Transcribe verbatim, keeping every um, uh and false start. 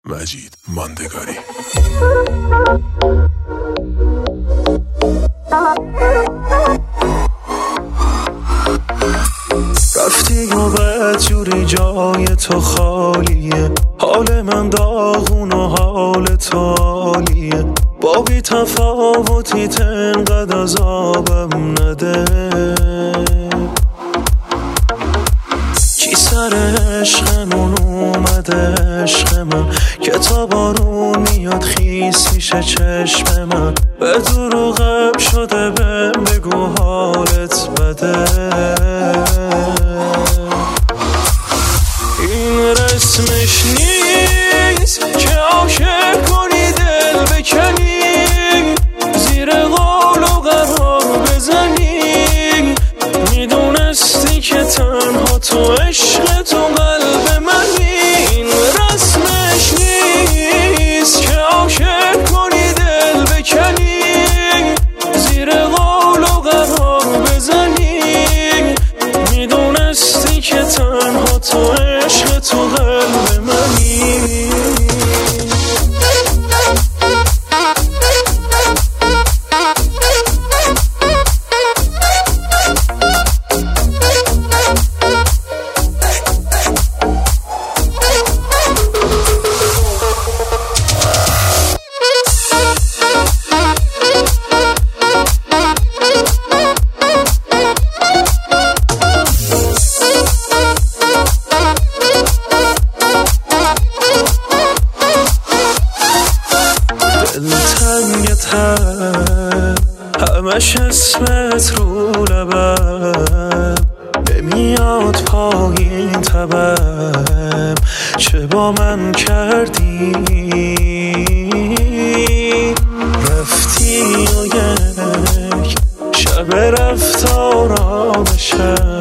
مجید ماندگاری. رفتی و بعد جوری جای تو خالیه، حال من داغون و حال تو عالیه، با بی تفاوتی تنقدر عذابم نده. کی سر عشقمون اومده عشق من که تا بارون میاد خیسیشه چشم من، به دروغم شده بهم بگو حالت بده. این رسمش نیست که عاشق کنی دل بکنی، زیر قول و قرار بزنی، میدونستی که تنها تو عشق تو قلب منی. این رسمش نیست که عاشق کنی دل بکنی، زیر قول و قرار بزنی، میدونستی که تنها تو عشق تو قلب منی. همش اسمت رو لبم نمیاد پایین تبم، چه با من کردی رفتی و یک شب رفت آرامشم،